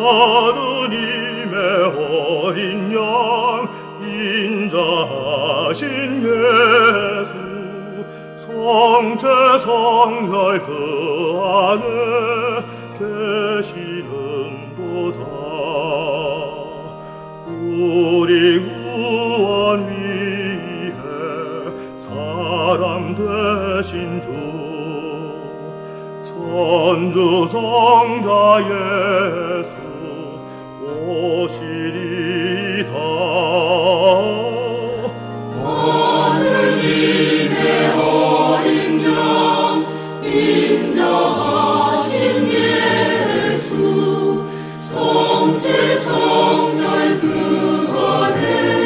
하느님의 어린 양 인자하신 예수 성체 성혈 그 안에 계시는도다. 우리 구원 위해 사람 되신 주 천주성자 예수 오시리다. 하느님의 어린 양 인자하신 예수 성체 성혈 그 안에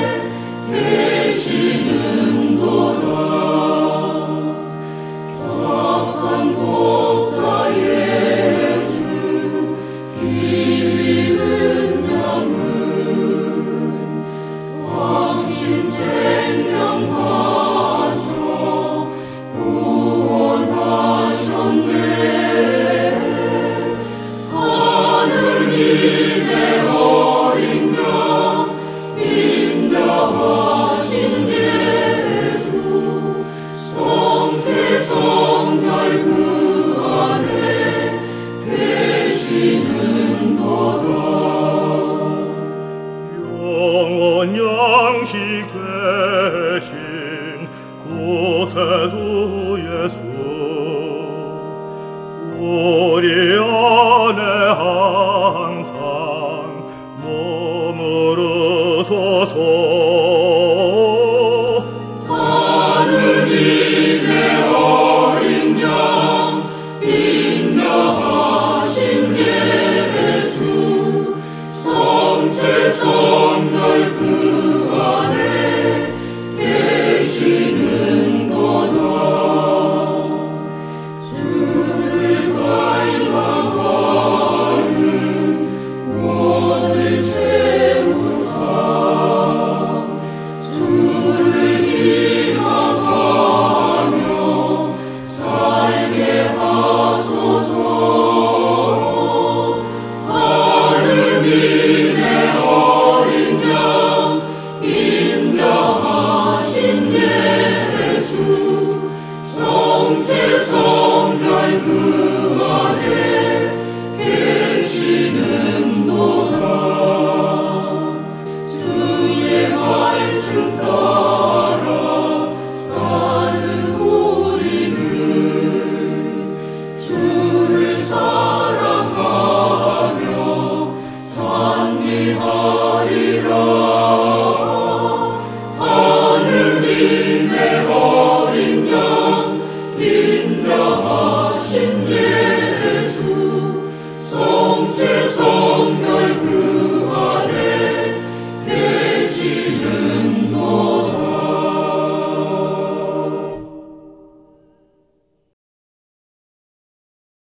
계시는도다. 착한 목자 예수 길 잃은 양은 당신 생명 바쳐 구원하셨네. 하느님의 어린 양 인자하신 예수 성체 성혈 그 안에 계시는도다. 영원 양식 되신 구세주 예수 우리 안에 항상 머무르소서. 하느님의 어린 양 인자하신 예수 성체 성혈 그 안에 계시는도다. 주를 갈망하는 원을 채우사 주를 희망하며 살게 하소서. 하느님의 어린 양 인자하신 예수 성체 성혈 그 안에 계시는도다. 주의 말씀 따라